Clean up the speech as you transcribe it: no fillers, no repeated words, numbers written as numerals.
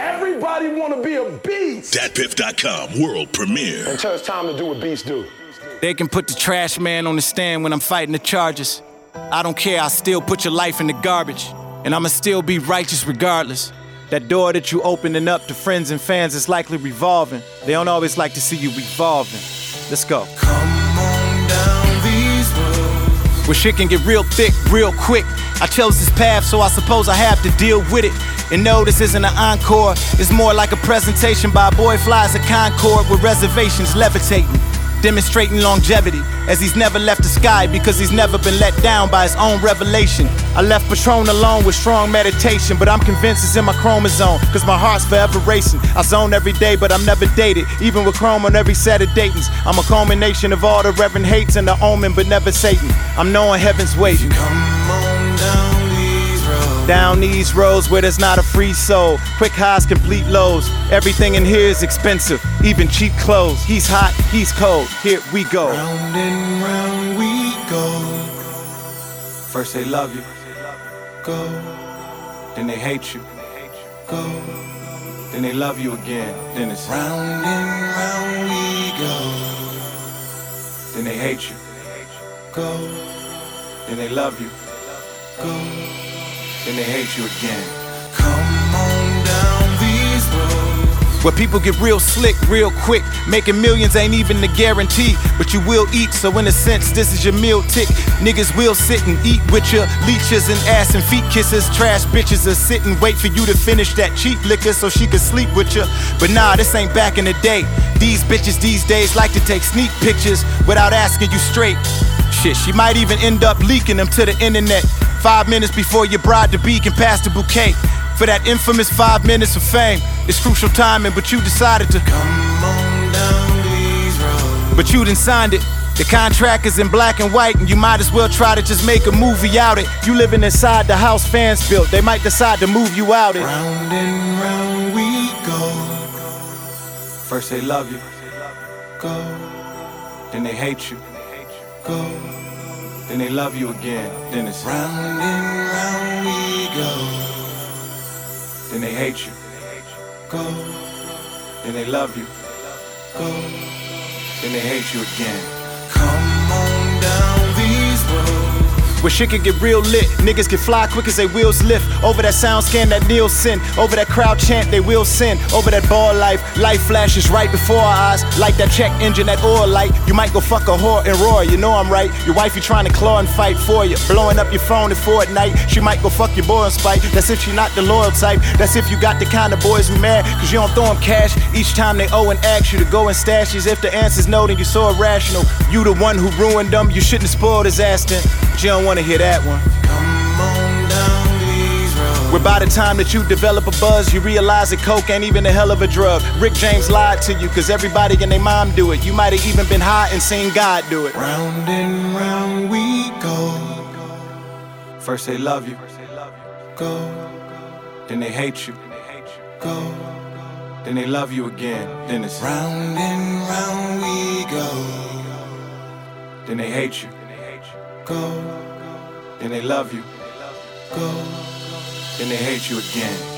Everybody want to be a beast. DatPiff.com world premiere. Until it's time to do what beasts do. They can put the trash man on the stand when I'm fighting the charges. I don't care, I still put your life in the garbage. And I'ma still be righteous regardless. That door that you opening up to friends and fans is likely revolving. They don't always like to see you revolving. Let's go. Come on down these roads. Where shit can get real thick, real quick. I chose this path, so I suppose I have to deal with it. And no, this isn't an encore. It's more like a presentation by a boy flies a Concorde with reservations levitating, demonstrating longevity, as he's never left the sky because he's never been let down by his own revelation. I left Patron alone with strong meditation, but I'm convinced it's in my chromosome, cause my heart's forever racing. I zone every day, but I'm never dated, even with chrome on every set of datings. I'm a culmination of all the reverend hates and the omen, but never Satan. I'm knowing heaven's waiting. Come on down these roads where there's not a free soul. Quick highs, complete lows. Everything in here is expensive, even cheap clothes. He's hot, he's cold, here we go. Round and round we go. First they love you, Go, then they hate you, go. then they love you again. Then it's Round and round we go. then they hate you, Go, then they love you, go. then they hate you again. Come on down these roads. Where people get real slick, real quick. Making millions ain't even the guarantee, but you will eat, so in a sense, this is your meal tick. Niggas will sit and eat with ya. Leeches and ass and feet kisses. Trash bitches will sit and wait for you to finish that cheap liquor so she can sleep with ya. But nah, this ain't back in the day. These bitches these days like to take sneak pictures without asking you straight. Shit, she might even end up leaking them to the internet 5 minutes before your bride-to-be can pass the bouquet. For that infamous 5 minutes of fame, it's crucial timing, but you decided to Come on down these roads. But you done signed it. The contract is in black and white, and you might as well try to just make a movie out it. You living inside the house fans built, they might decide to move you out it. Round and round we go. First they love you, Go, then they hate you, go. then they love you again. Then it's Round and round we go. then they hate you, Go, then they love you, go. then they hate you again. Come on down these roads. Where shit can get real lit, niggas can fly quick as they wheels lift. Over that sound scan that Nielsen, over that crowd chant they will send. Over that ball life flashes right before our eyes. Like that check engine, that oil light. You might go fuck a whore and roar, you know I'm right. Your wife you trying to claw and fight for you. Blowing up your phone at Fortnite. She might go fuck your boy in spite. That's if she not the loyal type. That's if you got the kind of boys who mad cause you don't throw them cash each time they owe and ask you to go in stashes. If the answer's no, then you're so irrational. You the one who ruined them, you shouldn't have spoiled his ass then. But you don't wanna hear that one. Come on down these roads. Where by the time that you develop a buzz, you realize that coke ain't even a hell of a drug. Rick James lied to you, cause everybody and their mom do it. You might have even been high and seen God do it. Round and round we go. First they love you, Go, then they hate you, go. then they love you again. Then it's Round and round we go. then they hate you, Go, then they love you, go. then they hate you again.